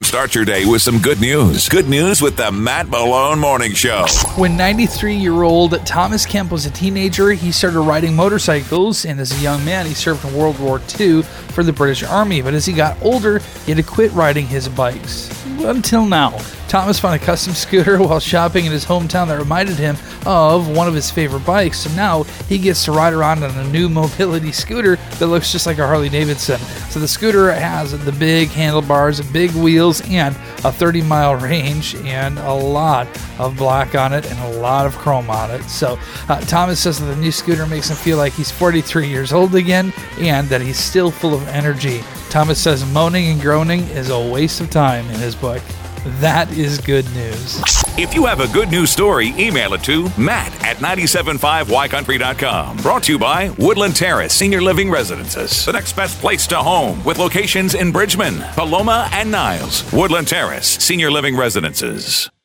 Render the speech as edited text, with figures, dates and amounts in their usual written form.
Start your day with some good news. Good news with the Matt Malone Morning Show. When 93-year-old Thomas Kemp was a teenager, he started riding motorcycles, and as a young man, he served in World War II for the British Army. But as he got older, he had to quit riding his bikes. Until now. Thomas found a custom scooter while shopping in his hometown that reminded him of one of his favorite bikes. So now he gets to ride around on a new mobility scooter that looks just like a Harley Davidson. So the scooter has the big handlebars, big wheels, and a 30-mile range, and a lot of black on it and a lot of chrome on it. So Thomas says that the new scooter makes him feel like he's 43 years old again and that he's still full of energy. Thomas says moaning and groaning is a waste of time in his book. That is good news. If you have a good news story, email it to matt@975ycountry.com. Brought to you by Woodland Terrace Senior Living Residences. The next best place to home with locations in Bridgman, Paloma, and Niles. Woodland Terrace Senior Living Residences.